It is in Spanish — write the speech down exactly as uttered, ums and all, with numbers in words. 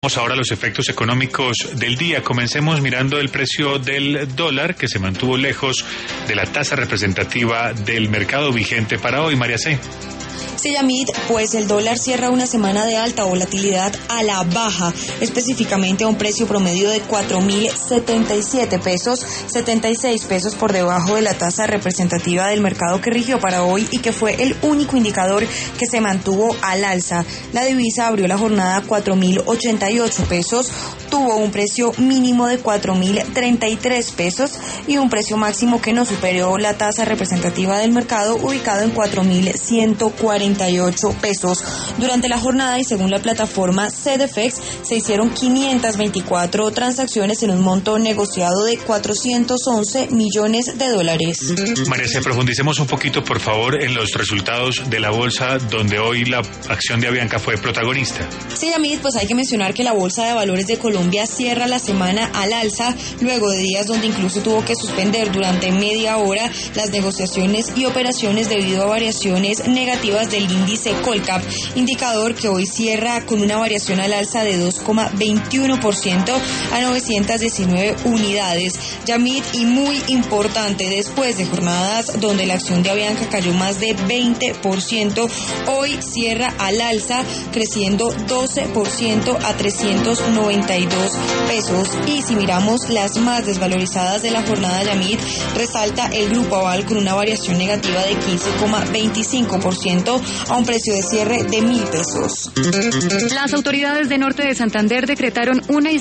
Vamos ahora a los efectos económicos del día. Comencemos mirando el precio del dólar, que se mantuvo lejos de la tasa representativa del mercado vigente para hoy. María C. Sí, Yamit, pues el dólar cierra una semana de alta volatilidad a la baja, específicamente a un precio promedio de cuatro mil setenta y siete pesos, setenta y seis pesos por debajo de la tasa representativa del mercado que rigió para hoy y que fue el único indicador que se mantuvo al alza. La divisa abrió la jornada a cuatro mil ochenta y ocho pesos, tuvo un precio mínimo de cuatro mil treinta y tres pesos y un precio máximo que no superó la tasa representativa del mercado, ubicado en cuatro mil ciento cuarenta y ocho pesos. Durante la jornada y según la plataforma Cedefex, se hicieron quinientas veinticuatro transacciones en un monto negociado de cuatrocientos once millones de dólares. María C., profundicemos un poquito, por favor, en los resultados de la bolsa, donde hoy la acción de Avianca fue protagonista. Sí, Yamit, pues hay que mencionar que la Bolsa de Valores de Colombia cierra la semana al alza, luego de días donde incluso tuvo que suspender durante media hora las negociaciones y operaciones debido a variaciones negativas del índice Colcap, indicador que hoy cierra con una variación al alza de dos coma veintiuno por ciento a novecientas diecinueve unidades. Yamit, y muy importante, después de jornadas donde la acción de Avianca cayó más de veinte por ciento, hoy cierra al alza, creciendo doce por ciento a trescientos noventa y dos pesos. Y si miramos las más desvalorizadas de la jornada, Yamit, resalta el Grupo Aval con una variación negativa de quince coma veinticinco por ciento a un precio de cierre de mil pesos. Las autoridades de Norte de Santander decretaron una